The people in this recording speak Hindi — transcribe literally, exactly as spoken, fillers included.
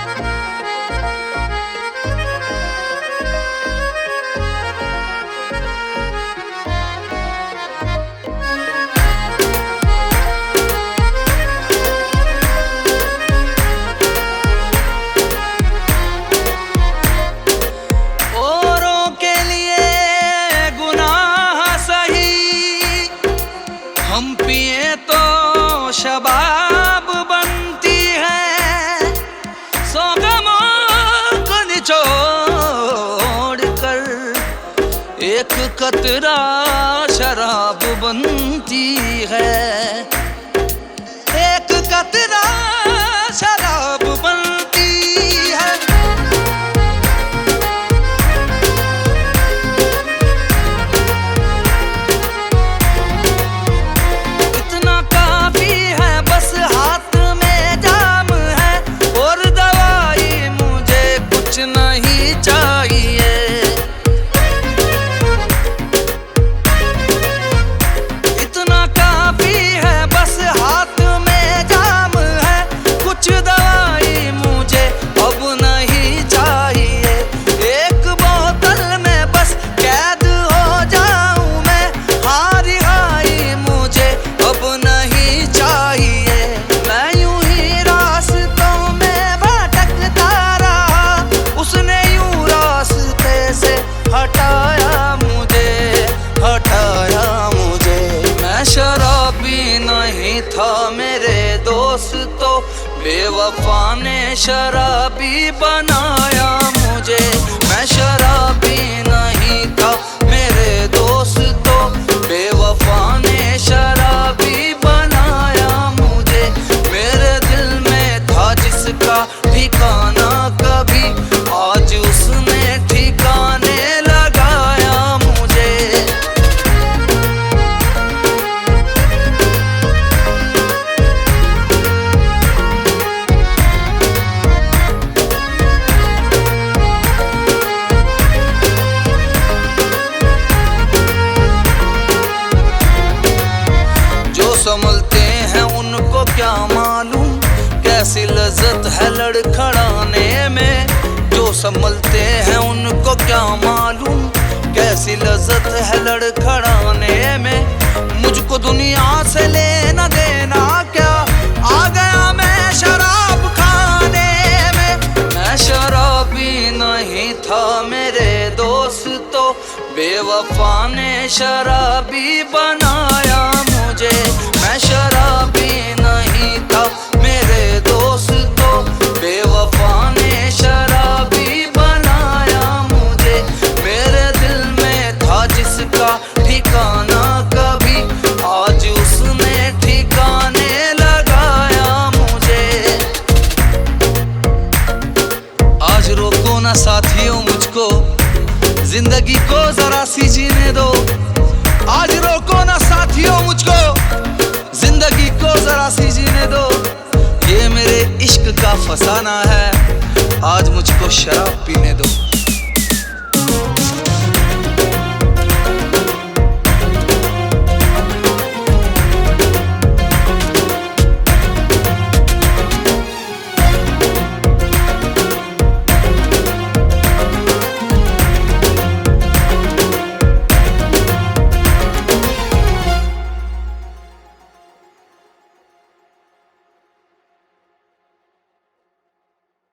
हम पिए तो शबाब बनती है, सौ गमों को निचोड़ कर एक कतरा शराब बनती है, एक कतरा शराब बनती है। नहीं चाहिए इतना काफी है, बस हाथ में जाम है, कुछ दवाई मुझे अब नहीं चाहिए। एक बोतल में बस कैद हो जाऊं मैं, हारी हारी मुझे अब नहीं चाहिए। मैं यूं ही रास्तों में भटकता रहा, उसने यूं रास्ते से हटाया मुझे, हटाया मुझे। मैं शराबी नहीं था मेरे दोस्तों, बेवफा ने शराबी बनाया मुझे। मैं शराबी नहीं था मेरे दोस्तों, बेवफा ने शराबी बनाया मुझे। मेरे दिल में था जिसका ठिकाना कभी, आज उसने ठिकाने लगाया मुझे। जो संभलते हैं उनको क्या मालूम कैसी लज्जत है लड़खड़ाने में, जो संभलते हैं उनको क्या मालूम कैसी लज्जत है लड़खड़ाने में। मुझको दुनिया से लेना देना क्या, आ गया मैं शराब खाने में। मैं शराबी नहीं था मेरे दोस्तों, बेवफा ने शराबी बनाया मुझे। मैं शराबी नहीं था मेरे दोस्तों, बेवफा ने शराबी बनाया मुझे। मेरे दिल में था जिसका ठिकाना कभी, आज उसने ठिकाने लगाया मुझे। आज रोको ना साथियों मुझको, जिंदगी को जरा सी जीने दो। आज रोको ना साथियों मुझको, जिंदगी को जरा सी जीने दो। ये मेरे इश्क का फसाना है, आज मुझको शराब पीने दो।